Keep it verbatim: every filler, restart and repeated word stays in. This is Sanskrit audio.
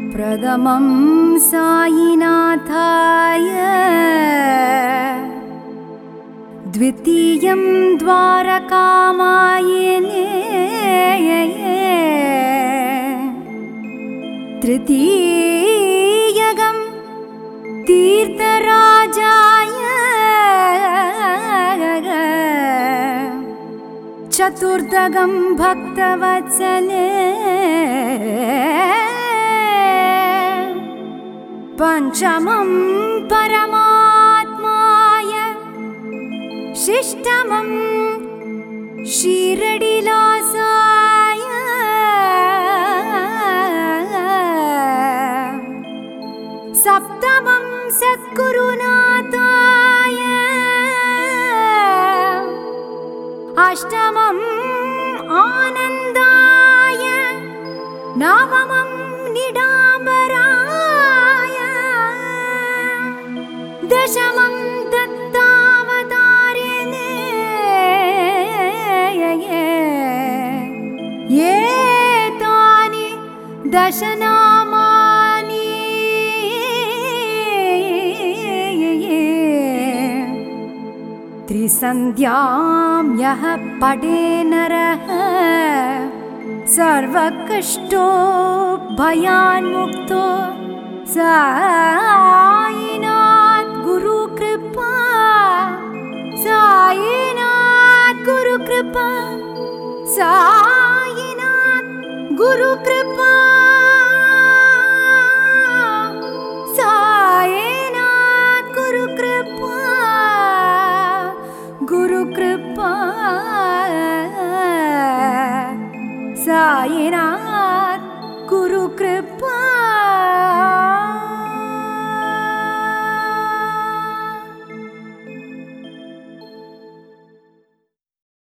प्रथमं साईनाथाय द्वितीयं द्वारकामायिने तृतीयगं तीर्थराजाय चतुर्थगं भक्तवत्सले पंचमं परमात्माय षष्ठमं शिरडिलासाय सप्तमं सद्गुरुनाथाय अष्टमं आनन्दाय नवमं निडाम्बराय दशमं दत्तावतारिणे एतानि दशनामानि त्रिसन्ध्यां यः पठे नरः सर्वकष्टो भयान्मुक्तो साईनाथ गुरुकृपा साईनाथ गुरुकृपा साईनाथ गुरुकृपा।